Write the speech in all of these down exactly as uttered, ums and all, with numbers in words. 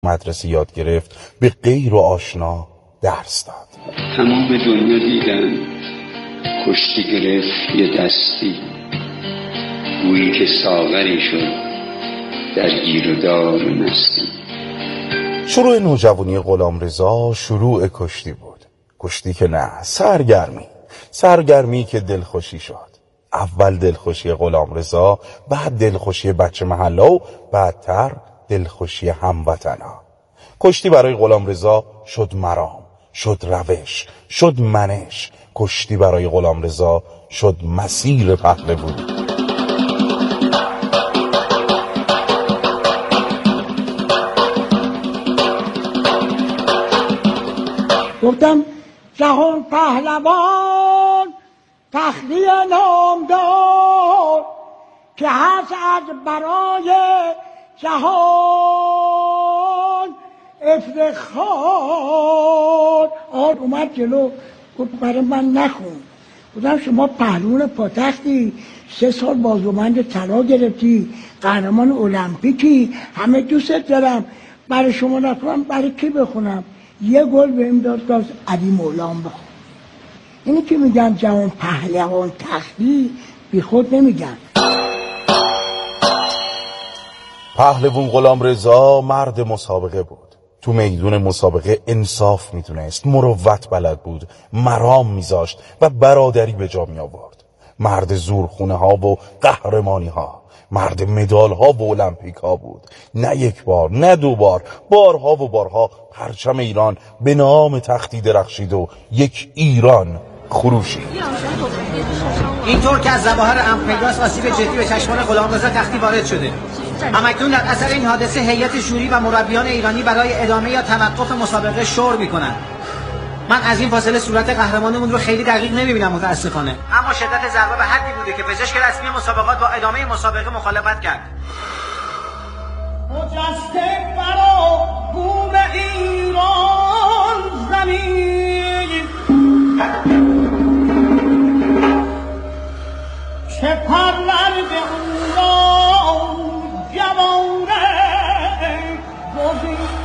مدرسه یاد گرفت به غیر و آشنا درس داد. تمام دنیا دیدن کشتی گرفت یه دستی، گویی که ساغری شد در گیر و دار مستی. شروع نوجوانی غلامرضا شروع کشتی بود. کشتی که نه، سرگرمی. سرگرمی که دلخوشی شد. اول دلخوشی غلامرضا، بعد دلخوشی بچه محله و بعدتر دلخوشی هموطنا. کشتی برای غلامرضا شد مرام، شد روش، شد منش. کشتی برای غلامرضا شد مسیر پهلوانی. گفتم جهان پهلوان تختی نامدار که هست از برای جهان افتخار. آن اومد جلو گفت برای من نخون. گفتم شما پهلوان پاتختی، سه سال بازوبند طلا گرفتی، قهرمان المپیکی، همه دوست دارم، برای شما نخونم برای کی بخونم؟ یه گل بهم داد که از علی مولان بخون. اینی که میگن جوان پهلوان تختی بی خود نمیگن. پهلوان غلامرضا مرد مسابقه بود. تو میدون مسابقه انصاف میدونست، مروت بلد بود، مرام میذاشت و برادری به جا می آورد. مرد زورخونه ها و قهرمانی ها، مرد مدال ها و المپیک ها بود. نه یک بار، نه دو بار، بارها و بارها پرچم ایران به نام تختی درخشید و یک ایران خروشید. اینطور که از ظواهر امر پیداست آسیب جدی به چشمان غلامرضا تختی وارد شده. همکنون در اثر این حادثه هیئت شوری و مربیان ایرانی برای ادامه یا توقف مسابقه شور میکنن. من از این فاصله صورت قهرمانمون رو خیلی دقیق نمیبینم متاسفانه، اما شدت ضربه به حدی بوده که پزشک رسمی مسابقات با ادامه مسابقه مخالفت کرد. مجسم برا بوم ایران زمین، چه پرورد او را جوانه بزید.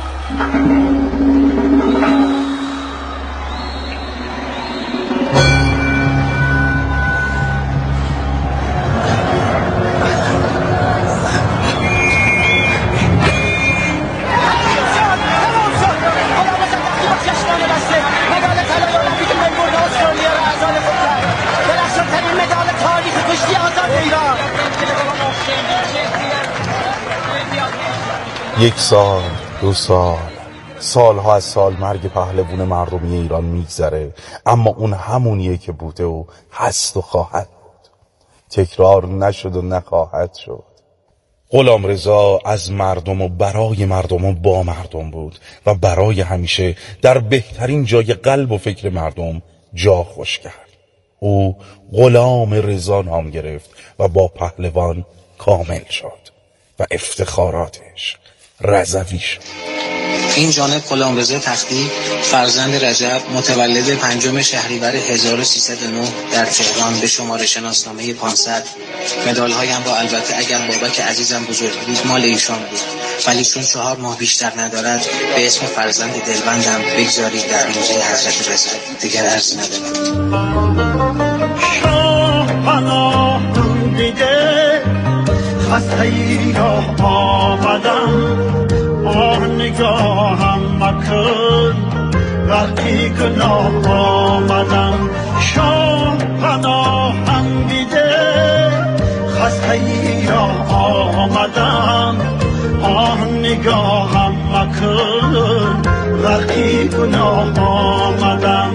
یک سال، دو سال، سالها از سال مرگ پهلوان مردمی ایران میگذره، اما اون همونیه که بوده و هست و خواهد بود. تکرار نشد و نخواهد شد. غلامرضا از مردم و برای مردم و با مردم بود و برای همیشه در بهترین جای قلب و فکر مردم جا خوش کرد. او غلام رضا نام گرفت و با پهلوان کامل شد و افتخاراتش رضوی شد. این جانب غلامرضا تختی فرزند رجب متولد پنجم شهریور هزار و سیصد و نه در تهران به شماره شناسنامه پانصد. مدال هایم با البته اگر بابک عزیزم بزرگ بود مال ایشان بود، ولی چون چهار ماه بیشتر ندارد به اسم فرزند دلبندم بگذارید در موزه حضرت رضا. دیگر عرض ندارم. شاه پناه دیده خسته ای را آمدم، آه نگاهم مکن وقتی که نام آمدم. شاه پناهم دیده خسته ای را آمدم، آه نگاهم مکن وقتی که نام آمدم.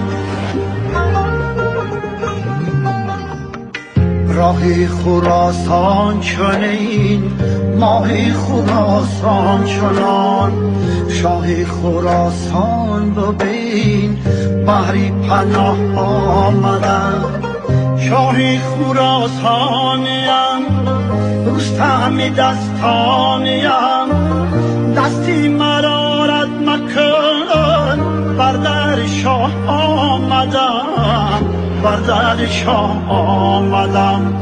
راهی خراسان چنین، ماهی خراسان چنان، شاهی خراسان ببین بحری پناه آمدن. شاهی خراسانیم رستمی دستانیم، دستی مرارت مکن بر در شاه آمدم، بر در شاه آمدم.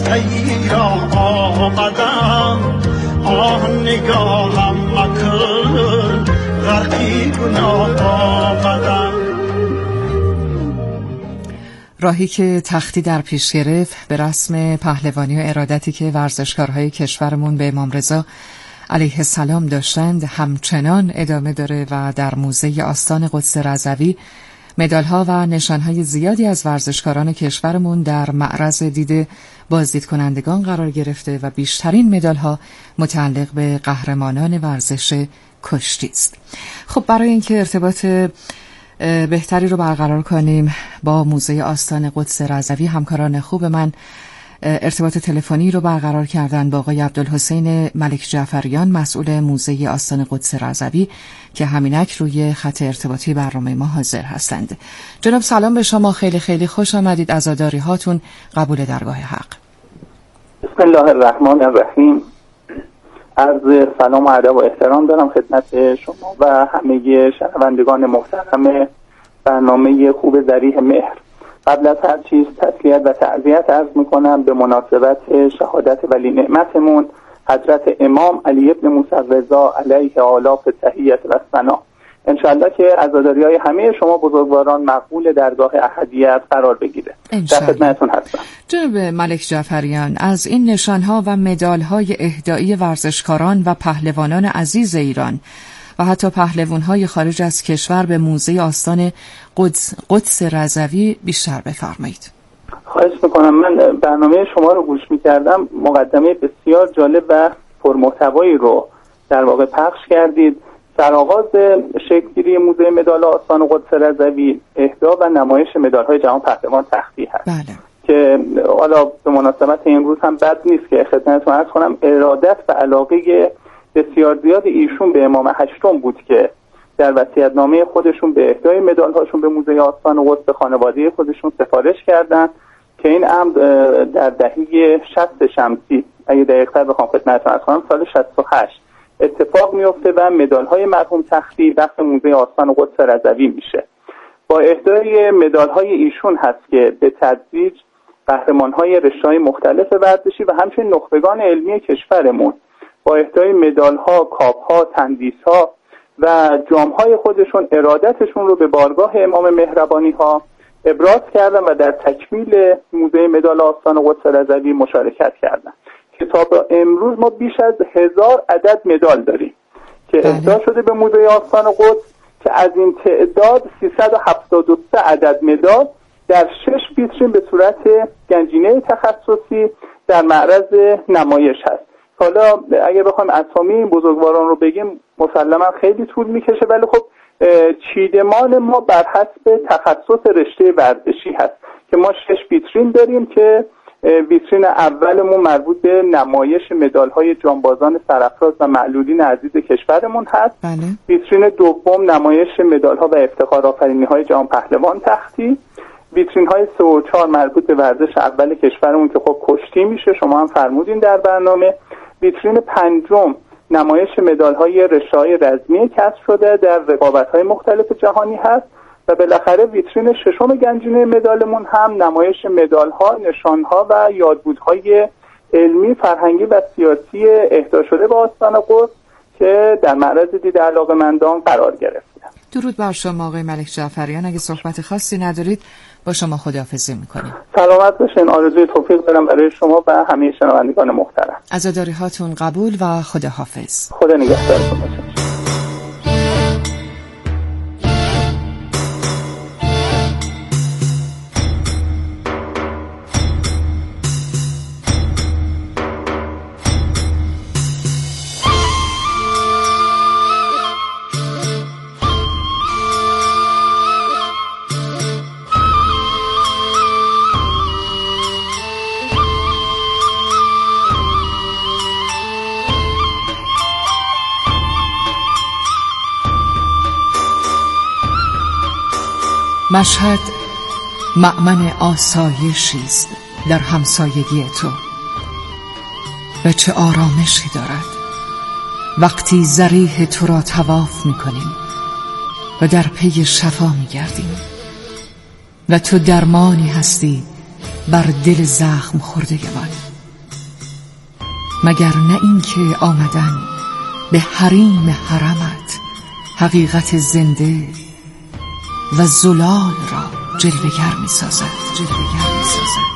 ایران آمدم، آه نگاهم مکن غرقی گناه آمدم. راهی که تختی در پیش گرفت به رسم پهلوانی و ارادتی که ورزشکارهای کشورمون به امام رضا علیه السلام داشتند همچنان ادامه داره و در موزه آستان قدس رضوی مدال‌ها و نشان‌های زیادی از ورزشکاران کشورمون در معرض دید بازدید کنندگان قرار گرفته و بیشترین مدال‌ها متعلق به قهرمانان ورزش کشتی است. خب برای اینکه ارتباط بهتری رو برقرار کنیم با موزه آستان قدس رضوی، همکاران خوب من ارتباط تلفنی رو برقرار کردن با آقای عبدالحسین ملک جعفریان، مسئول موزه آستان قدس رضوی که همینک روی خط ارتباطی برنامه ما حاضر هستند. جناب سلام به شما، خیلی خیلی خوش آمدید. عزاداری هاتون قبول درگاه حق. بسم الله الرحمن الرحیم. عرض سلام و ادب و احترام دارم خدمت شما و همه شنوندگان محترم برنامه خوب ذریح مهر. قبل از هر چیز تسلیت و تعزیت عرض میکنم به مناسبت شهادت ولی نعمتمون حضرت امام علی ابن موسی رضا علیه آلاف تحیت و ثنا. انشالله که عزاداری های همه شما بزرگواران مقبول درگاه احدیت قرار بگیره. در خدمتتون هستم. جناب ملک جعفریان، از این نشانها و مدال‌های اهدایی ورزشکاران و پهلوانان عزیز ایران و حتی پهلوان‌های خارج از کشور به موزه آستان قدس, قدس رضوی بیشتر بفرمایید. خواهش میکنم. من برنامه شما رو گوش میکردم، مقدمه بسیار جالب و پرمحتوایی رو در واقع پخش کردید. سرآغاز شکل‌گیری موزه مدال آستان قدس رضوی اهدا و نمایش مدال‌های جهان پهلوان تختی هست. بله. که حالا به مناسبت امروز هم بد نیست که خدمتتون عرض کنم ارادت و علاقه بسیار زیاد ایشون به امام هشتم بود که در وصیت‌نامه خودشون به اهدای مدال‌هاشون به موزه آستان قدس به خانواده خودشون سفارش کردن که این امر در دهه شصت شمسی، اگه دقیق‌تر بخوام خدمتتون عرض کنم، سال شصت و هشت اتفاق میفته و مدال‌های مرحوم تختی وقت موزه آستان قدس رضوی میشه. با اهدای مدال‌های ایشون هست که به تدریج قهرمان‌های رشته‌های مختلف ورزشی و همچنین نخبگان علمی کشورمون با اهدای مدال‌ها، کاپ‌ها، تندیس‌ها و جام‌های خودشون ارادتشون رو به بارگاه امام مهربانی‌ها ابراز کردن و در تکمیل موزه مدال آستان قدس رضوی مشارکت کردن. که تا امروز ما بیش از هزار عدد مدال داریم که اهدا شده به موزه آستان قدس که از این تعداد سیصد و هفتاد و سه عدد مدال در شش ویترین به صورت گنجینه تخصصی در معرض نمایش هست. حالا اگه بخوایم اسامی این بزرگواران رو بگیم مسلما خیلی طول میکشه، ولی خب چیدمان ما بر حسب تخصص رشته ورزشی هست که ما شش ویترین داریم که ویترین اولمون مربوط به نمایش مدال‌های جانبازان سرافراز و معلولین عزیز کشورمون هست. بله. ویترین دوم نمایش مدال‌ها و افتخارآفرینی‌های جهان پهلوان تختی. ویترین‌های سه و چهار مربوط به ورزش اول کشورمون که خب کشتی میشه، شما هم فرمودین در برنامه. ویترین پنجم نمایش مدال‌های رشته‌های رزمی کسب شده در رقابت‌های مختلف جهانی هست و بالاخره ویترین ششم گنجینه مدالمون هم نمایش مدال‌ها، نشان‌ها و یادبودهای علمی، فرهنگی و سیاسی اهدا شده به آستان قدس که در معرض دید علاقه‌مندان قرار گرفته. درود بر شما آقای ملک جعفریان. اگه صحبت خاصی ندارید با شما خداحافظی می‌کنیم. سلامت باشین. آرزوی توفیق دارم برای شما و همه شنوندگان محترم. عزاداری هاتون قبول و خداحافظ. خدا نگهدارتون باشه. مشهد مأمن آسایشی است در همسایگی تو و چه آرامشی دارد وقتی ذریح تو را طواف می‌کنیم و در پی شفا می‌گردیم و تو درمانی هستی بر دل زخم خوردگان. مگر نه این که آمدن به حریم حرمت حقیقت زنده و زلال را جلوگر می سازد جلوگر می سازد.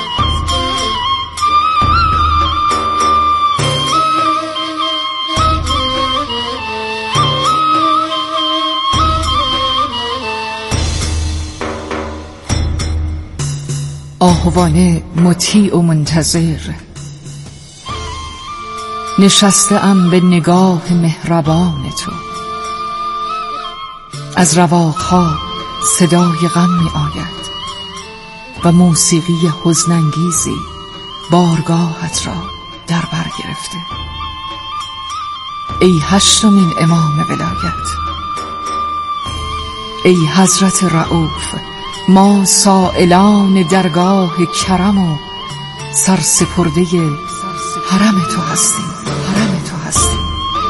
آهوانه مطیع و منتظر نشسته ام به نگاه مهربان تو. از رواقها صدای غم می آید و موسیقی حزن‌انگیزی بارگاهت را در بر گرفته. ای هشتمین امام ولایت، ای حضرت رؤوف، ما سائلان درگاه کرم و سرسپرده حرم تو هستیم حرم تو هستیم.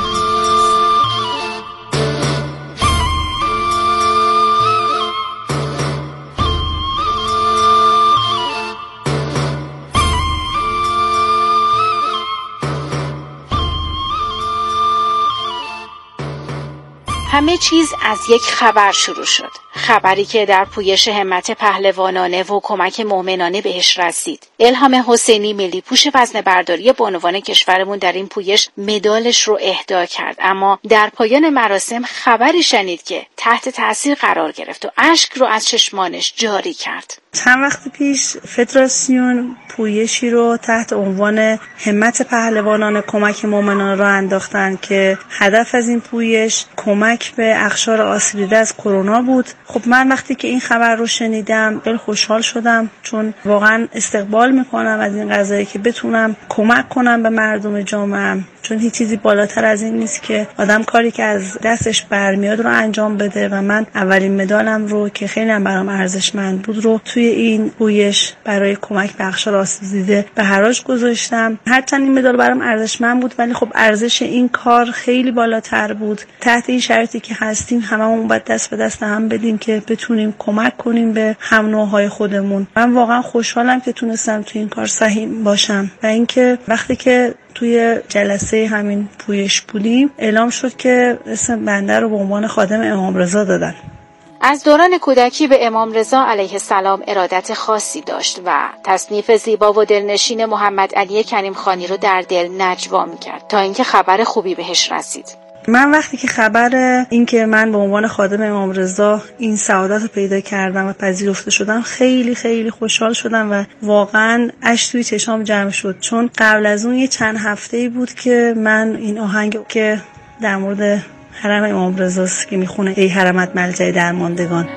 همه چیز از یک خبر شروع شد. خبری که در پویش همت پهلوانانه و کمک مؤمنانه بهش رسید. الهام حسینی ملی پوش وزنه برداری بانوان کشورمون در این پویش مدالش رو اهدا کرد، اما در پایان مراسم خبری شنید که تحت تاثیر قرار گرفت و اشک رو از چشمانش جاری کرد. چند وقت پیش فدراسیون پویشی رو تحت عنوان همت پهلوانان کمک مؤمنان را انداختن که هدف از این پویش کمک به اقشار آسیب دیده از کرونا بود. خب من وقتی که این خبر رو شنیدم خیلی خوشحال شدم، چون واقعا استقبال میکنم از این قضیه که بتونم کمک کنم به مردم جامعه، چون هیچ چیزی بالاتر از این نیست که آدم کاری که از دستش برمیاد رو انجام بده و من اولین مدالم رو که خیلی هم برام ارزشمند بود رو توی این پویش برای کمک به اقشار آسیب دیده به حراج گذاشتم. هرچند این مدال برام ارزشمند بود ولی خب ارزش این کار خیلی بالاتر بود. تحت این شرایطی که هستیم هممون باید دست به دست هم بدیم که بتونیم کمک کنیم به هم نوع‌های خودمون. من واقعا خوشحالم که تونستم توی این کار سهیم باشم و اینکه وقتی که توی جلسه همین پویش بودیم اعلام شد که اسم بنده رو به عنوان خادم امام رضا دادن. از دوران کودکی به امام رضا علیه السلام ارادت خاصی داشت و تصنیف زیبا و دلنشین محمد علی کریم خانی رو در دل نجوا می‌کرد تا اینکه خبر خوبی بهش رسید. من وقتی که خبر این که من به عنوان خادم امام رضا این سعادت رو پیدا کردم و پذیرفته شدم خیلی خیلی خوشحال شدم و واقعا اشک توی چشام جمع شد، چون قبل از اون یه چند هفته‌ای بود که من این آهنگ که در مورد حرم امام رضاست که میخونه ای حرمت ملجأ درماندگان،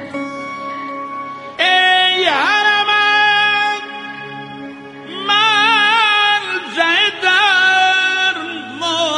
ای حرمت ملجأ درماندگان،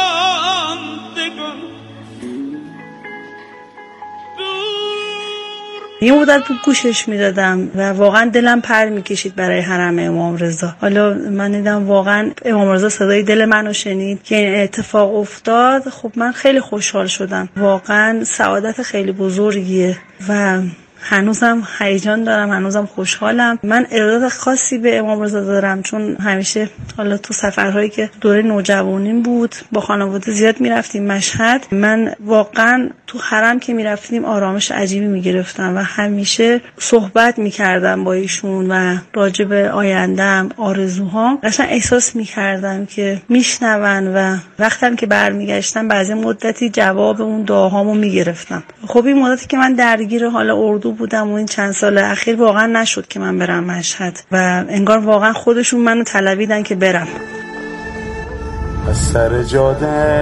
یه مدت بود گوشش میدادم و واقعا دلم پر میکشید برای حرم امام رضا. حالا من دیدم واقعا امام رضا صدای دل منو شنید که این اتفاق افتاد. خب من خیلی خوشحال شدم، واقعا سعادت خیلی بزرگیه و هنوزم هیجان دارم، هنوزم خوشحالم. من ارادت خاصی به امام رضا دارم، چون همیشه حالا تو سفرهایی که دوره نوجوانیم بود با خانواده زیاد میرفتیم مشهد، من واقعا تو حرم که میرفتیم آرامش عجیبی میگرفتم و همیشه صحبت میکردم با ایشون و راجع به آینده‌ام، آرزوهام، اصلا احساس میکردم که میشنون و وقتی که برمیگشتم بعضی مدتی جواب اون دعاهامو میگرفتم. خب این مدتی که من درگیر حالا اردو بودم و این چند سال اخیر واقعا نشد که من برم مشهد و انگار واقعا خودشون منو طلبیدن که برم. از سر جاده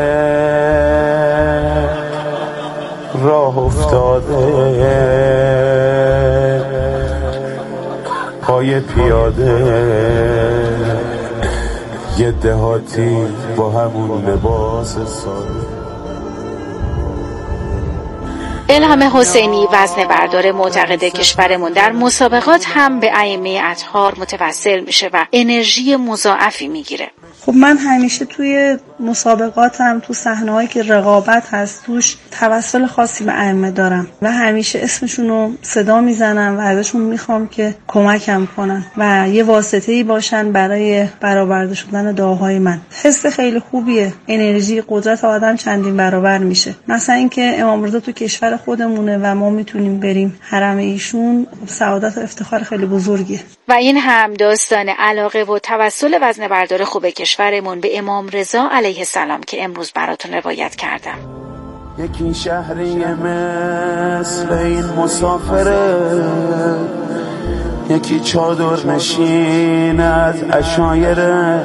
راه افتاده پای پیاده یه دهاتی با همون لباس ساده. الهام حسینی وزنه بردار معتقد کشورمون در مسابقات هم به ائمه اطهار متوسل میشه و انرژی مضاعفی میگیره. خب من همیشه توی مسابقات هم تو صحنه‌هایی که رقابت هست توش توسل خاصی به ائمه دارم و همیشه اسمشون رو صدا میزنم و ازشون میخوام که کمکم کنن و یه واسطه‌ای باشن برای برآورده شدن دعاهای من. حس خیلی خوبیه، انرژی قدرت آدم چندین برابر میشه. مثلا اینکه امام رضا تو کشور خودمونه و ما میتونیم بریم حرم ایشون، سعادت و افتخار خیلی بزرگیه. و این هم داستان علاقه و توسل وزنه بردار خوب کشورمون به امام رضا علیه السلام که امروز براتون روایت کردم. یکی شهری مثل این مسافره، یکی چادر نشین از عشایره،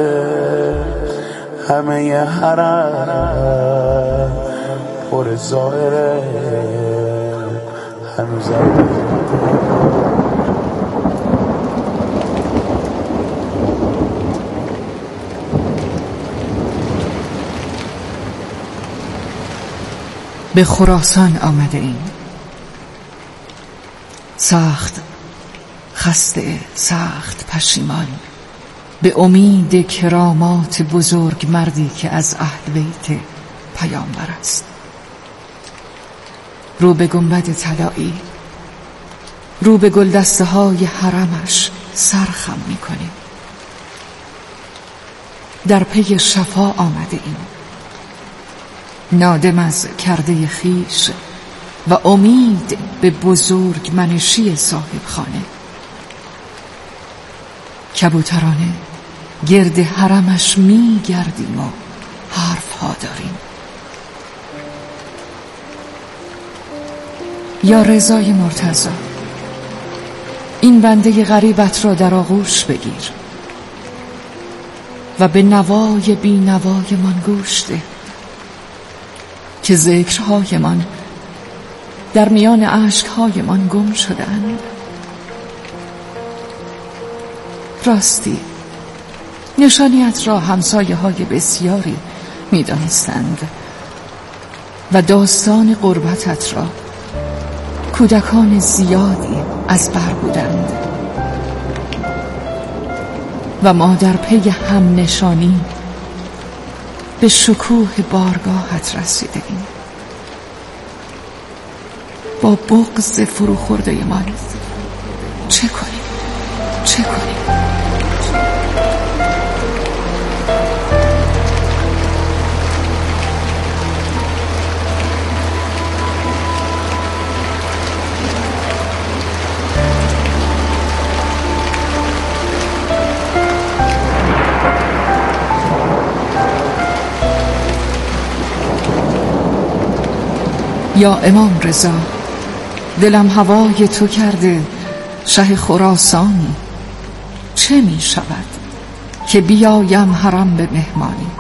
همه ی حرم پر زائره، هنوز به خراسان آمده ایم، سخت خسته، سخت پشیمان، به امید کرامات بزرگ مردی که از اهل بیت پیامبر است. رو به گنبد طلایی، رو به گلدسته های حرمش سرخم میکنیم. در پی شفا آمده ایم، نادم از کرده خیش و امید به بزرگ منشی صاحب خانه. کبوترانه گرد حرمش می گردیم و حرف ها داریم. یا رضای مرتضی، این بنده غریبت را در آغوش بگیر و به نوای بی نوای من گوش ده، که ذکرهای من در میان اشکهای من گم شدند. راستی نشانیت را همسایه های بسیاری می دانستند و داستان قربتت را کودکان زیادی از بر بودند و ما در پی هم نشانی به شکوه بارگاهت رسیده ایم. با بغض فروخورده من چه کنیم؟ چه کنیم؟ یا امام رضا، دلم هوای تو کرده شه خراسانی، چه می شود که بیایم حرم به مهمانی؟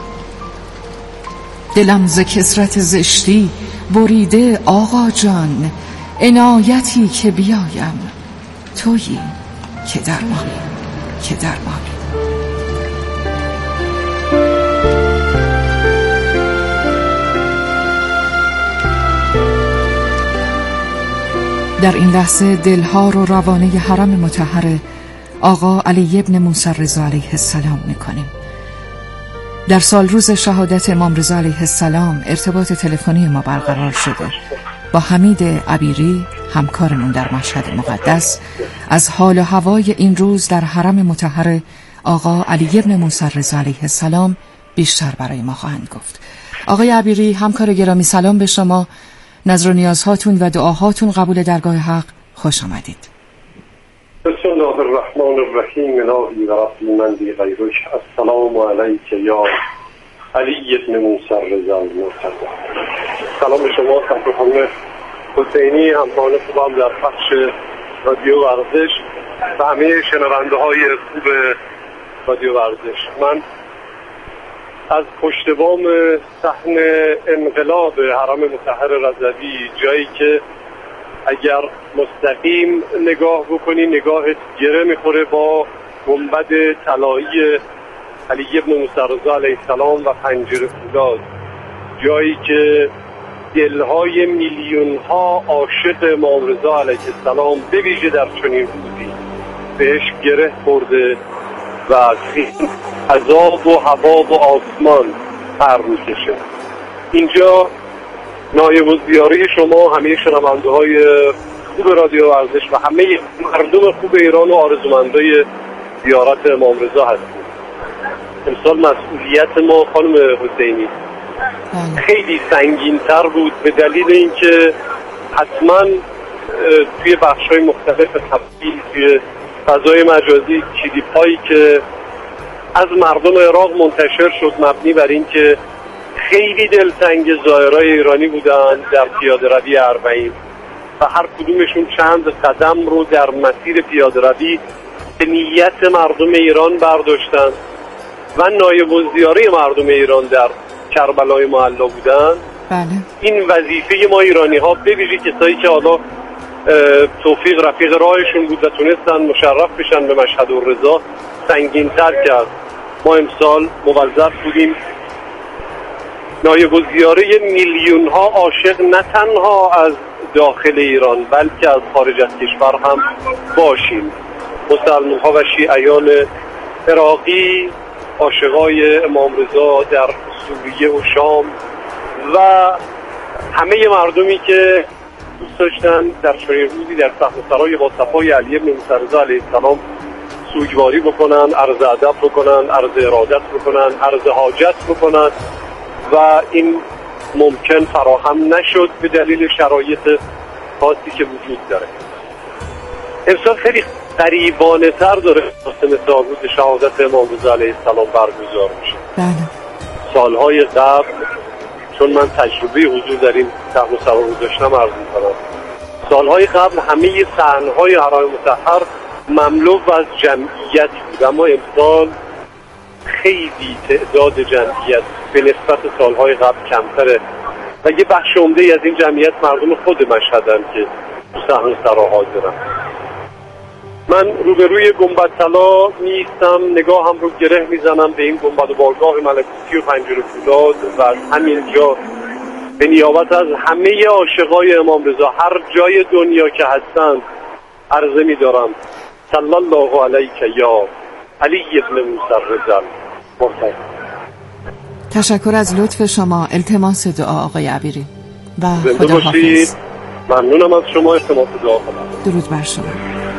دلم ز کثرت زشتی بریده آقا جان، عنایتی که بیایم تویی که درمانی، که درمانی. در این لحظه دلها رو روانه حرم مطهر آقا علی ابن موسی رضا علیه السلام میکنیم. در سال روز شهادت امام رضا علیه السلام ارتباط تلفنی ما برقرار شده با حمید عبیری، همکارمون در مشهد مقدس، از حال و هوای این روز در حرم مطهر آقا علی ابن موسی رضا علیه السلام بیشتر برای ما خواهند گفت. آقای عبیری، همکار گرامی، سلام به شما. نظر و نیازهاتون و دعاهاتون قبول درگاه حق. خوش آمدید. بسم الله الرحمن الرحیم. الهی و ربی من بی غیرک، السلام علیک یا علی ابن موسی رضا المرتضی. سلام به شما خانم حسینی، همکاران خوبم در پخش رادیو ورزش و همه شنونده های خوب رادیو ورزش. من از پشت بام صحن انقلاب حرم مطهر رضوی، جایی که اگر مستقیم نگاه بکنی نگاهت گره میخوره با گنبد طلایی علی ابن موسی رضا علیه السلام و پنجره فولاد، جایی که دلهای میلیون ها عاشق امام رضا علیه السلام به ویژه در چنین روزی بهش گره خورده و عذاب و هوا و آسمان پر میکشه. اینجا نایب الزیاره شما، همه شنونده های خوب رادیو ورزش و همه مردم خوب ایران و آرزومندای زیارت امام رضا هستیم. امسال مسئولیت ما خانم حسینی خیلی سنگین‌تر بود به دلیل اینکه حتما توی بخش‌های مختلف تبدیل توی فضای مجازی کلیپ‌هایی که از مردم عراق منتشر شد مبنی بر اینکه خیلی دلتنگ زائرای ایرانی بودن در پیاده روی اربعین و هر کدومشون چند قدم رو در مسیر پیاده روی به نیت مردم ایران برداشتن و نایب الزیاره مردم ایران در کربلای معلا بودن. بله. این وظیفه ما ایرانی ها به ویژه کسایی که حالا توفیق رفیق راهشون بود و تونستن مشرف بشن به مشهد الرضا سنگین تر کرد. ما امسال موظف بودیم نایب الزیاره میلیون ها عاشق نه تنها از داخل ایران بلکه از خارج از کشور هم باشیم. مسلمان ها و شیعیان عراقی، عاشقای امام رضا در سوریه و شام و همه مردمی که دوست داشتن در چنین روزی در صحنه‌سرای با صفای علی بن موسی رضا علیه السلام سوگواری بکنن، عرض ادب بکنن، عرض ارادت بکنن، عرض حاجت بکنن و این ممکن فراهم نشد به دلیل شرایط خاصی که وجود داره. امسال خیلی قریبانه تر داره مراسم تابوت شهادت امام رضا علیه السلام برگزار میشه. بله. سالهای قبل چون من تجربه حضور در این صحن و سرا رو داشتم عرض می‌کنم، سالهای قبل همه صحنه‌های حرم مطهر مملو از جمعیت بود، اما امسال خیلی تعداد جمعیت به نسبت سالهای قبل کمتره و یه بخش عمده از این جمعیت مردم خود مشهدن که تو صحن و سرا حاضرن. من روبروی گنبد طلا میستم، نگاهم رو گره میزنم به این گنبد و بارگاه ملکوتی و پنجره فولاد و از همینجا به نیابت از همه عاشقای امام رضا هر جای دنیا که هستند عرضه میدارم صلی الله علیک یا علی ابن موسی رضا. تشکر از لطف شما. التماس دعا آقای عبیری و خدا حافظ. ممنونم از شما. التماس دعا کنم. درود بر شما.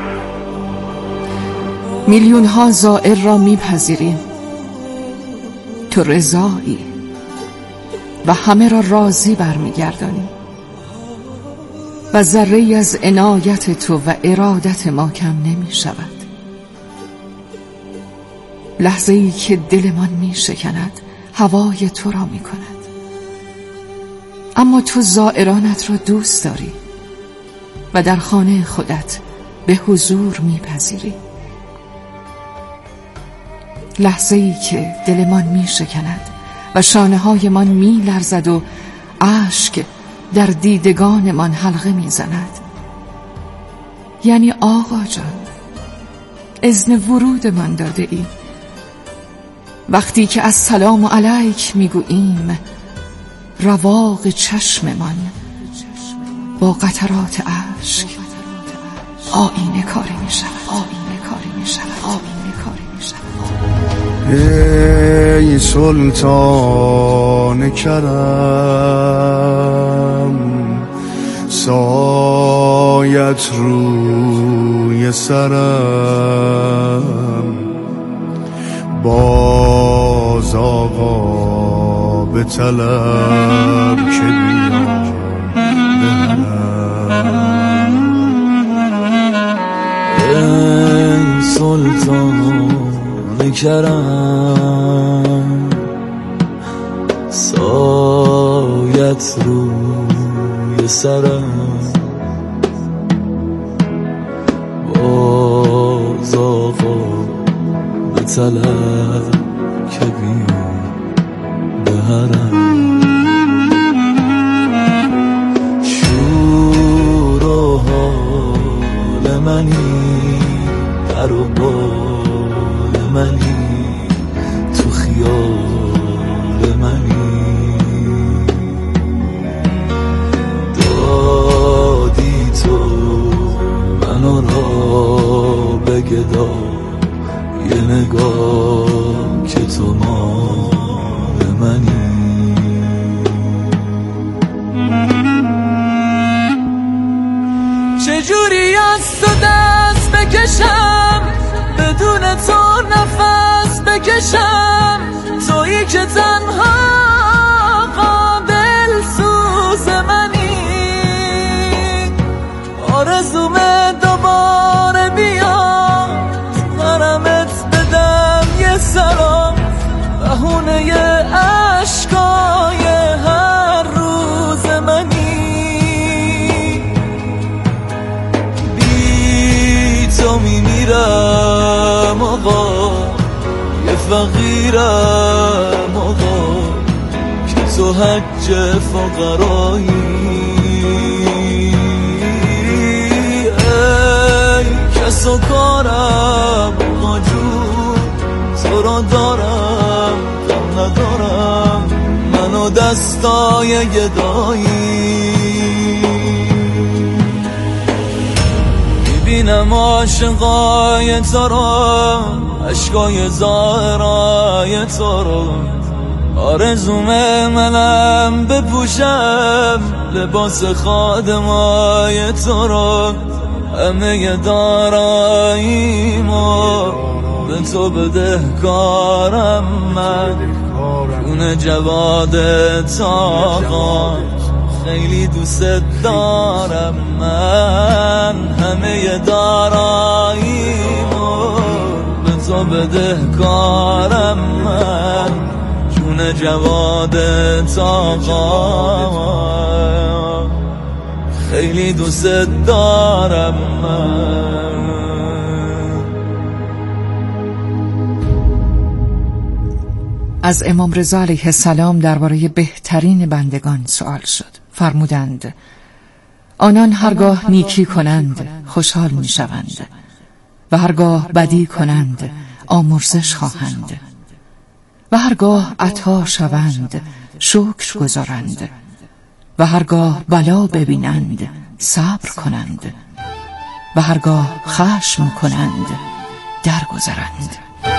میلیون ها زائر را میپذیری، تو رضایی و همه را راضی برمیگردانی و ذره‌ای از عنایت تو و ارادت ما کم نمی شود. لحظه‌ای که دلمان می شکند هوای تو را می کند، اما تو زائرانت را دوست داری و در خانه خودت به حضور می پذیری. لحظه‌ای که دلمان می شکند و شانه های من می لرزد و اشک در دیدگانمان حلقه می زند. یعنی آقا جان اذن ورود من داده ای وقتی که السلام علیک می گوییم رواق چشم من با قطرات اشک آینه کاری می شود، آینه کاری می شود، آینه کاری می شود. ای سلطان کرم سایت روی سرم، باز آقا به طلب که بیام ای سلطان کرم سایت روی سرم، باز آقا به طلب که بیام به حرم. شور و حال منی در و بال منی تو خیال منی، دادی تو منو را بگدا یه نگاه که تو مال منی. چشم تویی که تنها قابل سوز منی، آرزومه دوباره بیاد نرمت بدم یه سلام، بهونه عشقای هر روز منی. بی تو میمیرم آقا، یه فقیرم آقا، که تو حج فقرایی. ای کس و کارم آقا جون، تو را دارم غم ندارم، منو دستای گدایی. میبینم عاشقای تو را، عشقای ظاهرای تو رو، آرزوم منم بپوشم لباس خادمای تو رو. همه داراییمو به تو بدهکارم من، جون جواد طاقات خیلی دوست دارم من. همه داراییمو به تو بدهکارم من، جون جواد طاقات خیلی دوست دارم من. از امام رضا علیه السلام درباره بهترین بندگان سوال شد. فرمودند آنان هرگاه نیکی کنند خوشحال می شوند و هرگاه بدی کنند آمرزش خواهند و هرگاه عطا شوند شکر گذارند و هرگاه بلا ببینند صبر کنند و هرگاه خشم کنند درگذرند.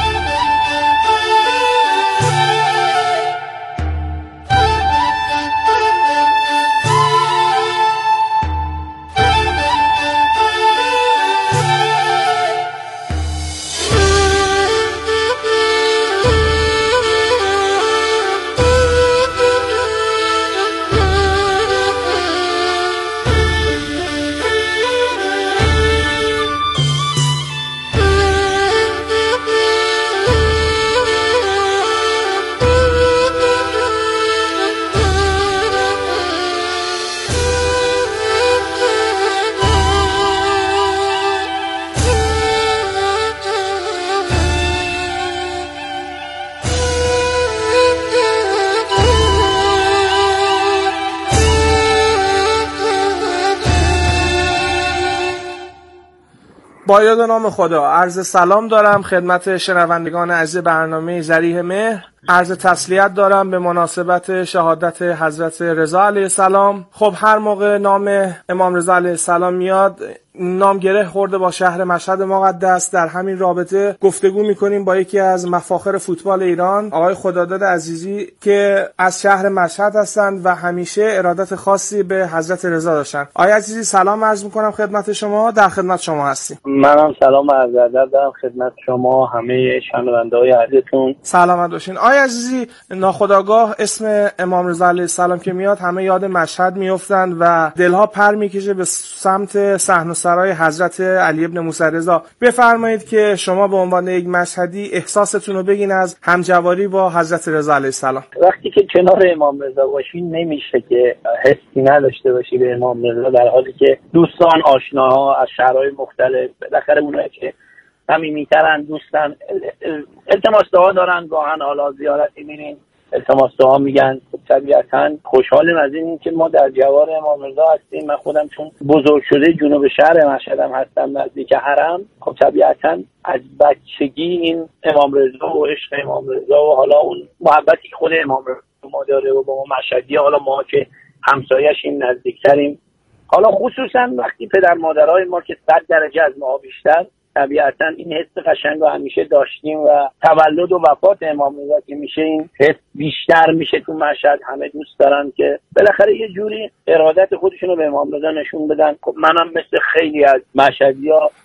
با یاد نام خدا عرض سلام دارم خدمت شنوندگان عزیز برنامه ذریح مهر. عرض تسلیت دارم به مناسبت شهادت حضرت رضا علیه السلام. خب هر موقع نام امام رضا علیه السلام میاد نام گره خورده با شهر مشهد مقدس. در همین رابطه گفتگو میکنیم با یکی از مفاخر فوتبال ایران، آقای خداداد عزیزی که از شهر مشهد هستند و همیشه ارادت خاصی به حضرت رضا داشتن. آقای عزیزی سلام عرض میکنم خدمت شما، در خدمت شما هستیم. منم سلام و عرض ادب دارم خدمت شما همه شنونده‌های عزیزتون. سلامت باشین. آقای عزیزی ناخودآگاه اسم امام رضا علیه السلام که میاد همه یاد مشهد میافتند و دلها پر میکشه به سمت صحن سرای حضرت علی ابن موسی رضا. بفرمایید که شما به عنوان یک مشهدی احساستون رو بگین از همجواری با حضرت رضا علیه السلام. وقتی که کنار امام رضا باشی نمیشه که حسی نداشته باشی به امام رضا، در حالی که دوستان آشناها از شهرهای مختلف بالاخره اونایی که صمیمی‌ترن دوستان التماس دعا دارن، گاهن حالا زیارتی میرین التماس دعا میگن. طبیعتاً خوشحالم از این که ما در جوار امام رضا هستیم. من خودم چون بزرگ شده جنوب شهر مشهدم هستم نزدیک حرم، خب طبیعتاً از بچگی این امام رضا و عشق امام رضا و حالا اون محبتی که خود امام رضا ما داره و با ما مشهدی، حالا ما که همسایه‌شیم نزدیکتریم، حالا خصوصاً وقتی پدر مادرای ما که صد درجه از ما بیشتر، طبیعتاً این حس قشنگ رو همیشه داشتیم و تولد و وفات امام رضا که میشه این حس بیشتر میشه تو مشهد. همه دوست دارن که بالاخره یه جوری ارادت خودشونو به امام رضا نشون بدن. خب منم مثل خیلی از مشهدی‌ها